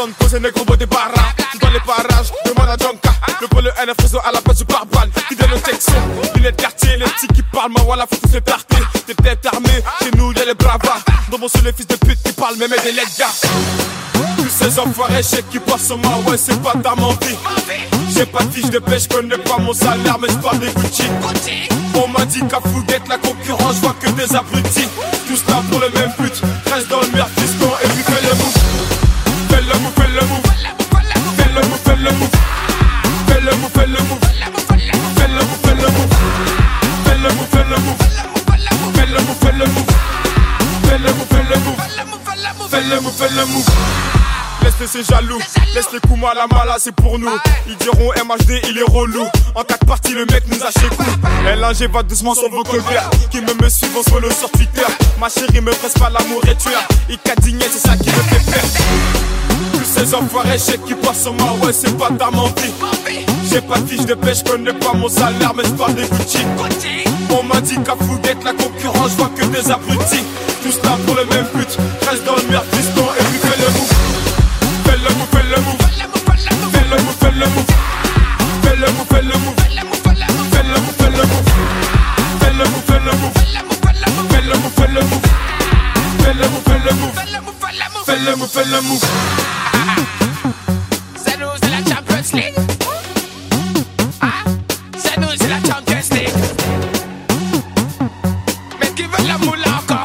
donne poser négro beau des barras. Tu dans les parages, demande à Jonka. Le pôle NF réseau à la base du barbal. Qui donne le texto, lunettes quartier, les petits qui parlent, ma voilà, faut tous les tarter. T'es peut-être armé, chez nous y'a les bravas. Dans mon seul les fils de pute qui parlent, même des lettres gars. Tous ces enfoirés chèques qui passent sur ma ouais, c'est pas ta mentie. J'ai pas de fiche de pêche, connais pas mon salaire, mais j'parle des Gucci. On m'a dit qu'à Fouguette, la concurrence, j'vois que des abrutis. Tous là pour le même but, reste dans le merde fiston et puis fais le move. Fais le move, fais le move. Fais le move, fais le move. Fais le move, fais le move. Fais le move, fais le move. Fais le move, fais le move. Fais le move, fais le move. Fais le move, fais le move. Fais le move, fais le move. Laisse ces jaloux, laisse les coups mal à mala, c'est pour nous. Ils diront MHD, il est relou. En 4 parties, le mec nous a chez coup. LNG va doucement sur vos colverts. Qui me suivent, on se follow sur Twitter. Ma chérie me presse pas l'amour et tueur. Il cadigné, c'est ça qui me fait perdre. Tous ces enfoirés chèques qui passent sur moi, ouais, c'est pas ta mentie. J'ai pas de fiche de pêche, connais pas mon salaire, mais j'parle des Gucci. On m'a dit qu'à Fouguette, la concurrence, j'vois que des abrutis. Tous là pour le même but, reste dans le merde fiston et puis fais le move. Fais le move, fais le move. Fais le move, fais le move. Fais le move, fais le move. Fais le move, fais le move. Fais le move, fais le move. Fais le move, fais le move. Fais le move, fais le move. Fais le move, fais le move. C'est nous, c'est la Champions League. C'est nous, c'est la Champions League. Mais qui veut la moula encore?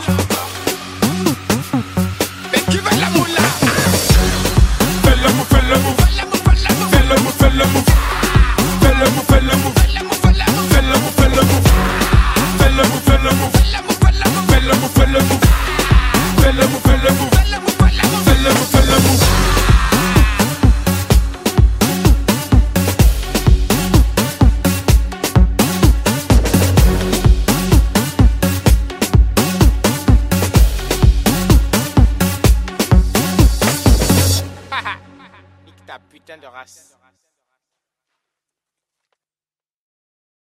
Mais qui veut la moula? Fais le move, fais le move. Fais le move, fais le move. Fais le move, fais le move. Fais le move, fais le move. Fais le move, fais le move. Fais le move, fais le move. Fais le move, fais le move. Fais le move, fais le move. Nique ta putain de race.